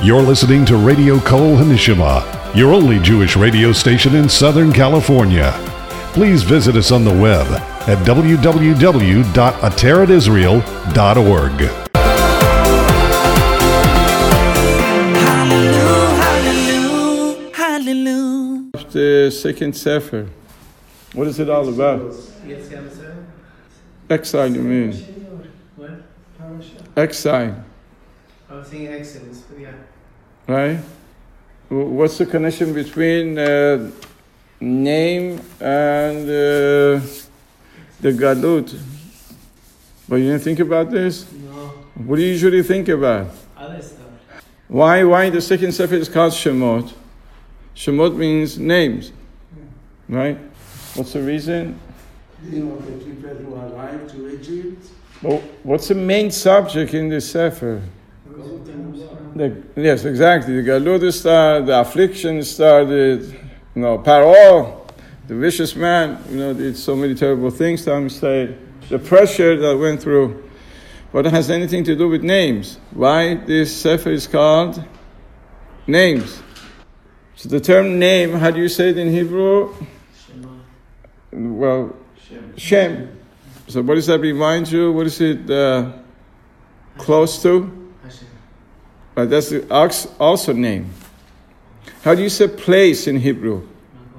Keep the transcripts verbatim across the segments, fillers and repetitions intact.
You're listening to Radio Kol Hanishima, your only Jewish radio station in Southern California. Please visit us on the web at w w w dot ateret israel dot org. Hallelujah, hallelujah. The second Sefer. What is it all about? Exile, you mean? What? Exile. I was saying Exodus, but yeah. Right? What's the connection between uh, name and uh, the Galut? But you didn't think about this? No. What do you usually think about? Other stuff. Why Why the second Sefer is called Shemot? Shemot means names. Right? What's the reason? You know, the people who arrived to Egypt. Well, what's the main subject in this Sefer? The, yes, exactly. The Galut started, the affliction started, you know, Paro, the vicious man, you know, did so many terrible things to Am Yisrael. The pressure that went through. But it has anything to do with names. Why this Sefer is called names? So the term name, how do you say it in Hebrew? Shema. Well, Shem. Shem. So what does that remind you? What is it uh, close to? Hashem. But that's the ox- also name. How do you say place in Hebrew?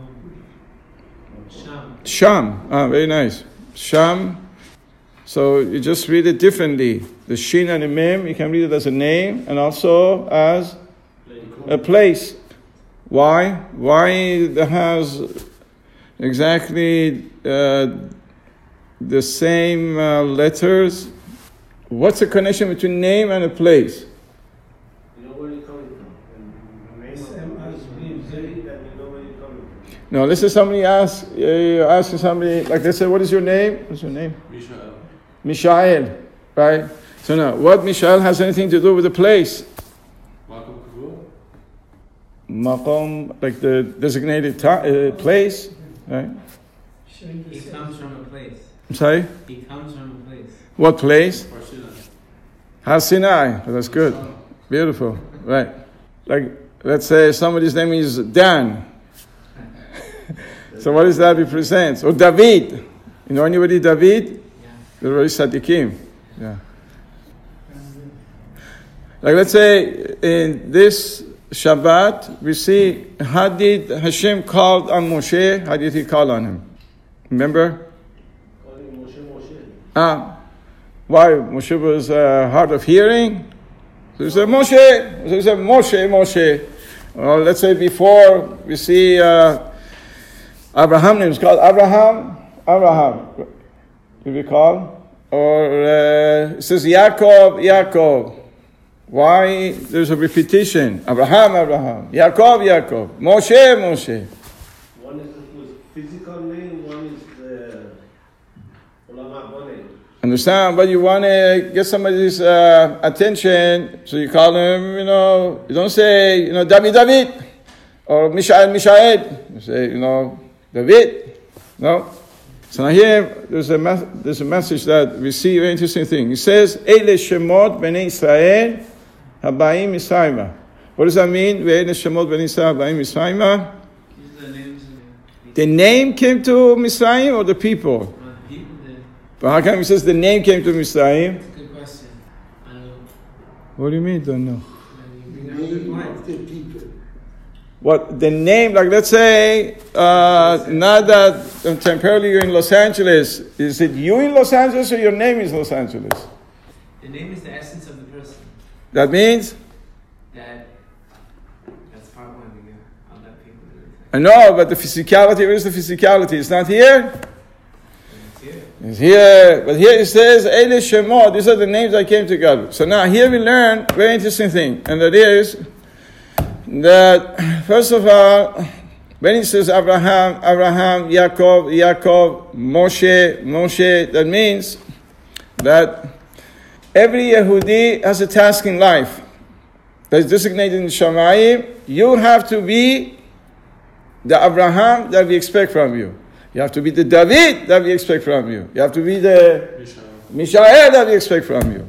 Sham. Sham. Ah, very nice. Sham. So you just read it differently. The shin and the mem, you can read it as a name and also as a place. Why? Why it has exactly uh, the same uh, letters? What's the connection between name and a place? You know where you're coming from. And the name of the being said that you know where you're coming from. No, let's say somebody asks, uh, you're asking somebody, like they say, what is your name? What's your name? Mishael. Mishael, right? So now, what Mishael has anything to do with the place? Makom Kavur. Maqam, like the designated ta- uh, place, right? He comes from a place. I'm sorry? He comes from a place. What place? Parshina. Har Sinai. Oh, that's good. Beautiful, right? Like, let's say somebody's name is Dan. So what does that represent? Or David. You know anybody David? Yeah. They're very Sadiqim. Yeah. Like, let's say in this Shabbat, we see how did Hashem called on Moshe? How did he call on him? Remember? Calling Moshe Moshe. Ah, why? Moshe was uh, hard of hearing. So he said, Moshe. So he said, Moshe, Moshe. Well, let's say before we see uh, Abraham name is called Abraham. Abraham. Do you recall? Or uh, it says Yaakov, Yaakov. Why? There's a repetition. Abraham, Abraham. Yaakov, Yaakov. Moshe, Moshe. One is the physical name, one is the Ulama Bone. Understand? But you want to get somebody's uh, attention, so you call him, you know, you don't say, you know, David, David, or Mishael, Mishael. You say, you know, David. No? So now here, there's a, mes- there's a message that we see, a very interesting thing. It says, Eile Shemot Bnei Israel Habayim Misraima. What does that mean? Eile Shemot Bnei Israel Habayim Misraima. These are the names of the The name came to Misraim or the people? people. People did. But how come it says the name came to Misraim? That's a good question. I don't know. What do you mean, don't know? You The bring up a good name point. of the people. What, the name, like let's say, uh, now that uh, temporarily you're in Los Angeles, is it you in Los Angeles or your name is Los Angeles? The name is the essence of the person. That means? That that's part one. Again. I'll let people do it. I know, but the physicality, where is the physicality? It's not here? It's here. It's here. But here it says, Eile Shemot, these are the names that came to God. So now here we learn a very interesting thing, and that is that, first of all, when it says Abraham, Abraham, Yaakov, Yaakov, Moshe, Moshe, that means that every Yehudi has a task in life that is designated in Shamayim. You have to be the Abraham that we expect from you. You have to be the David that we expect from you. You have to be the Mishael that we expect from you.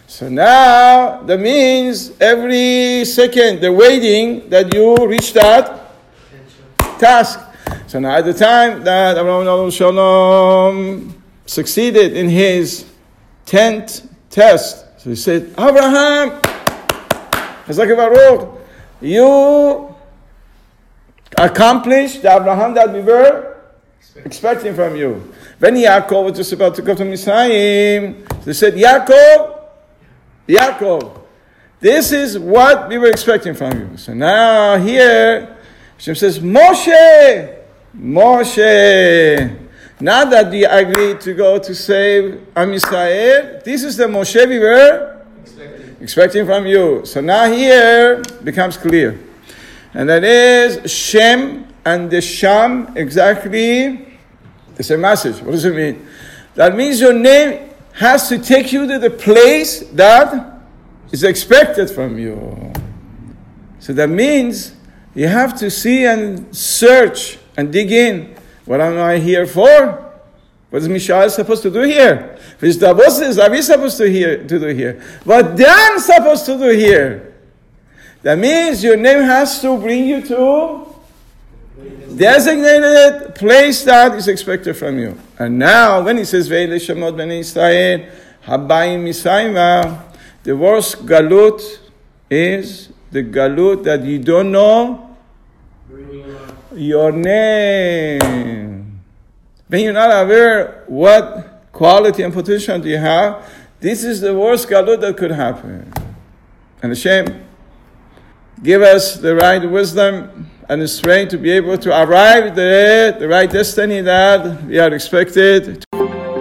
So now that means every second they're waiting that you reach that task. So now at the time that Avraham Shalom succeeded in his tenth test, so he said, Avraham, Chazak Baruch, you accomplished the Abraham that we were expecting from you. When Yaakov was just about to go to Mitzrayim, they said, Yaakov, Yaakov, this is what we were expecting from you. So now here, Hashem says, Moshe, Moshe. Now that we agreed to go to save Am Yisrael, this is the Moshe we were expecting, expecting from you. So now here becomes clear. And that is Shem and the Sham exactly the same message. What does it mean? That means your name has to take you to the place that is expected from you. So that means you have to see and search and dig in. What am I here for? What is Mishael supposed to do here? What is Davi supposed to, here, to do here? What Dan supposed to do here? That means your name has to bring you to designated place that is expected from you. And now, when he says, Ve'ele Shemot Bnei Yisrael, Habayim Misayma, the worst galut is the galut that you don't know your name. When you're not aware what quality and potential do you have, this is the worst galut that could happen. And Hashem, give us the right wisdom and the strength to be able to arrive at the, the right destiny that we are expected to.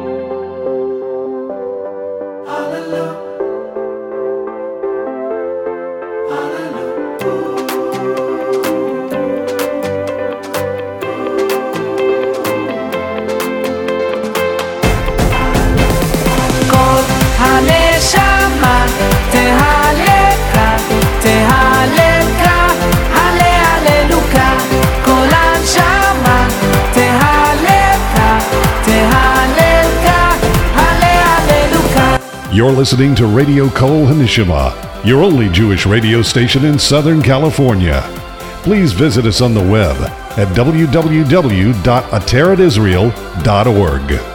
You're listening to Radio Kol Hanishima, your only Jewish radio station in Southern California. Please visit us on the web at w w w dot ateret israel dot org.